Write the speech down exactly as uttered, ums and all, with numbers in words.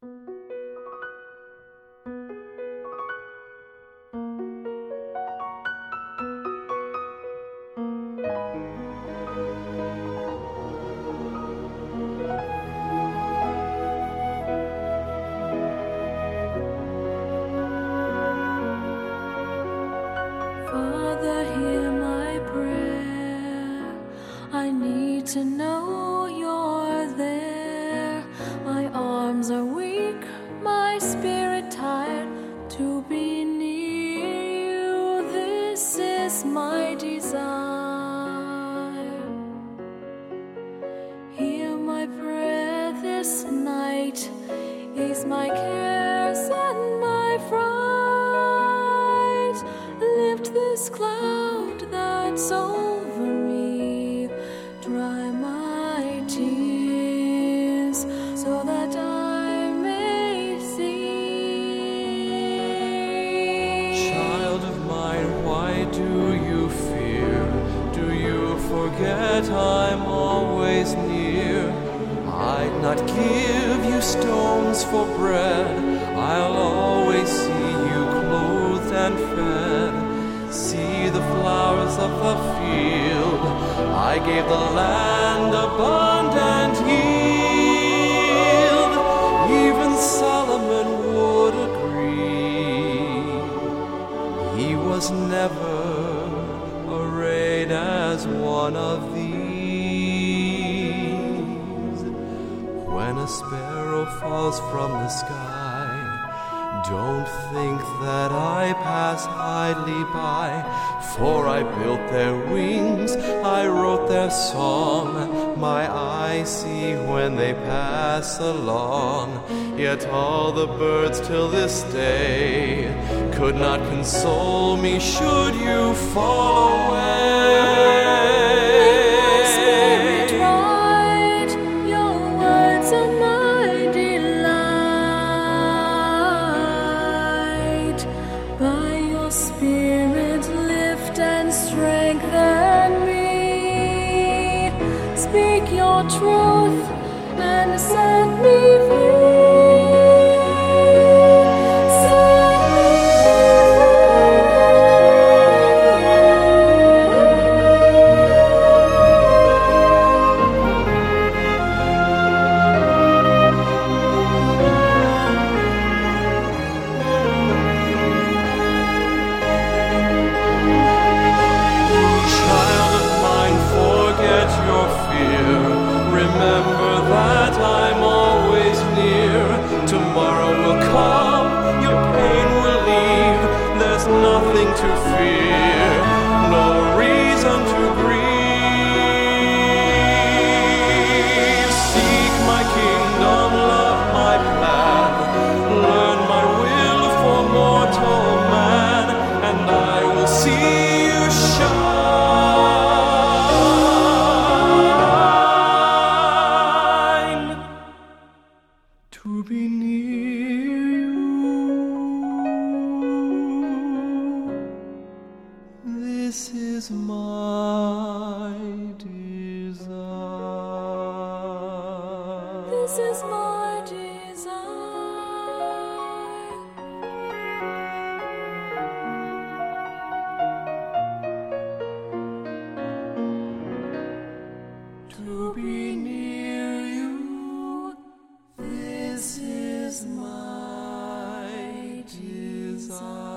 Father, hear my prayer. I need to know you're there. My arms are weak, my spirit tired to be near you. This is my desire. Hear my prayer this night. Ease my cares and my fright. Lift this cloud that's over me. Dry my tears so that I may see. Child of mine, why do you fear? Do you forget I'm always near? I'd not give you stones for bread. I'll always see you clothed and fed. See the flowers of the field. I gave the land abundant yield. Even Solomon would agree. He was never arrayed as one of these. When a sparrow falls from the sky, don't think that I pass idly by, for I built their wings, I wrote their song. My eyes see when they pass along. Yet all the birds till this day could not console me should you fall away. Spirit, lift and strengthen me. Speak your truth and set me free. Set me Remember that I'm always near. Tomorrow will come, your pain will leave. There's nothing to fear, no reason to grieve. Seek my kingdom, love my plan. Learn my will for mortal man, and I will see you shine. To be near you, this is my desire. This is my desire. To be near you, this is my desire.